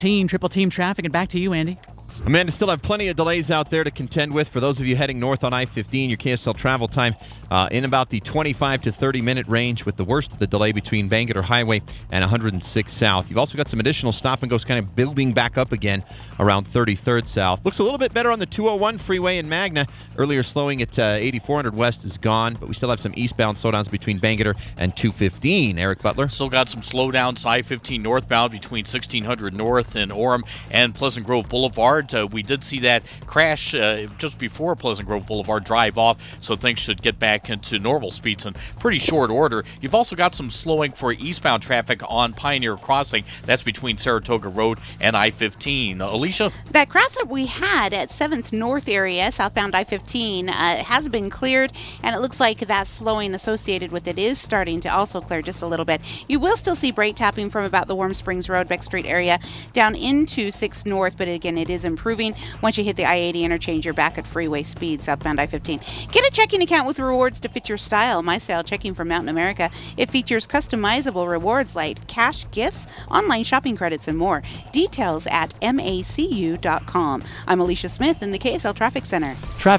Triple team traffic, and back to you, Andy. Amanda, still have plenty of delays out there to contend with. For those of you heading north on I-15, your KSL travel time in about the 25 to 30-minute range, with the worst of the delay between Bangerter Highway and 106 South. You've also got some additional stop-and-goes kind of building back up again around 33rd South. Looks a little bit better on the 201 freeway in Magna. Earlier slowing at 8400 West is gone, but we still have some eastbound slowdowns between Bangerter and 215. Eric Butler? Still got some slowdowns I-15 northbound between 1600 North and Orem and Pleasant Grove Boulevard. We did see that crash just before Pleasant Grove Boulevard drive off, so things should get back into normal speeds in pretty short order. You've also got some slowing for eastbound traffic on Pioneer Crossing. That's between Saratoga Road and I-15. Alicia? That cross-up we had at 7th North area, southbound I-15, has been cleared, and it looks like that slowing associated with it is starting to also clear just a little bit. You will still see brake tapping from about the Warm Springs Road, Beck Street area down into 6th North, but again, it is improving. Once you hit the I-80 interchange, you're back at freeway speed, southbound I-15. Get a checking account with rewards to fit your style. My Style Checking from Mountain America. It features customizable rewards like cash, gifts, online shopping credits, and more. Details at macu.com. I'm Alicia Smith in the KSL Traffic Center.